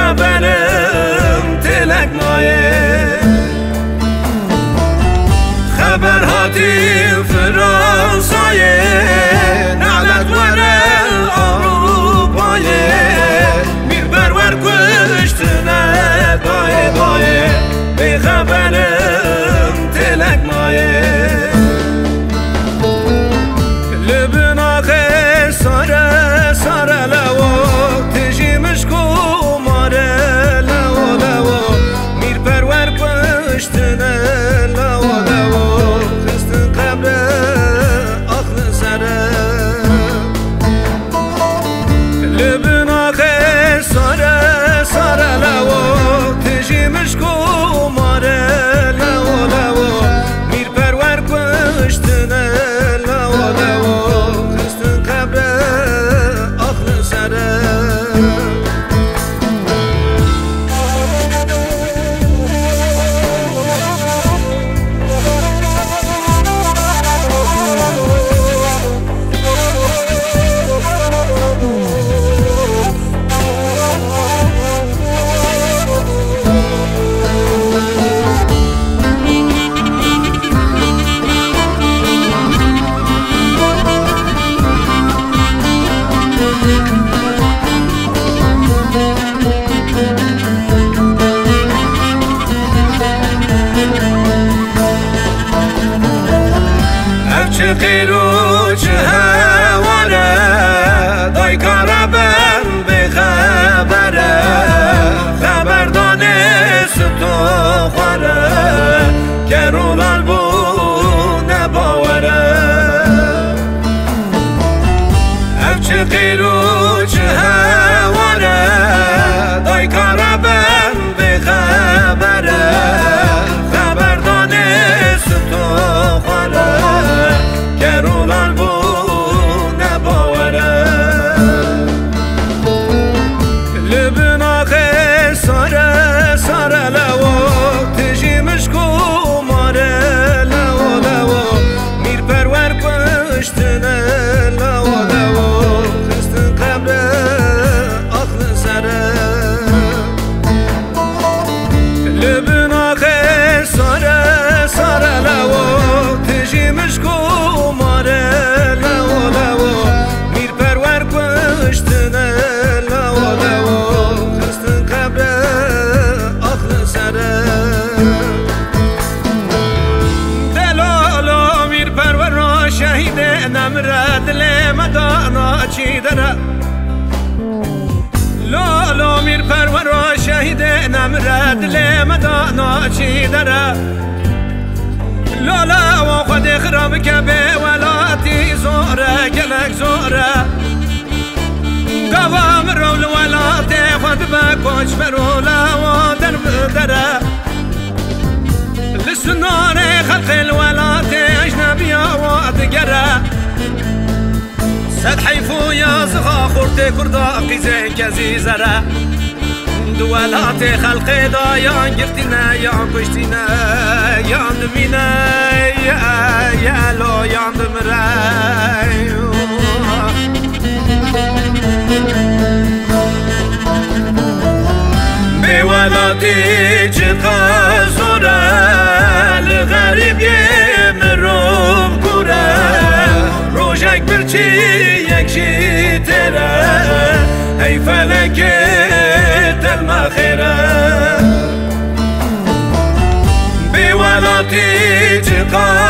خبرم تلک مایه خبر هاتی فرانسایه نعلت وره آروپایه میر برور کشتنه دایه دایه بی خبرم تلک مایه لبن آخه ساره ساره لوا تجیمش کو ماره لوا لوا میر برور کشتنه لوا لوا خستن قبر آخل سره لبن آخه ساره ساره لوا تجیمش کو ماره لوا لوا میر برور کشتنه لوا لوا خستن قبر آخل سره چه قیرو چه هواره دای کاربن به خبره خبر دانست تو خواره گرولال بو نباوره اف چه قیرو چه هواره دای کاربن به خبره خبر دانست تو خواره گرولان بو نباوره لبن آخه ساره ساره لوا تجیمش کو ماره لوا لوا میر پرور کشتنه لوا لوا خستن قبر آخل سره لبن آخه ساره ساره لوا تجیمش کو نمرد لمدانا چی داره لالو میر پرورا شهید نمرد لمدانا چی داره لالا و خود خراب که به ولاتی زوره گلک زوره قوام رول ولاتی خود به کچ برولا و در بدره لسنان خلق الولاتی اجنبیا و دگره سد حيفو يا زغا خورتي كردا قيزي كزي زرا دولاتي خلقي دا يان قرتنا يان كشتنا يان دمينا يا لو يان دمراي بولاتي جقا زورا الغريب يمروب كورا روجك برچي يكشي ترى هي فلكت المخيرة بولاتي تقا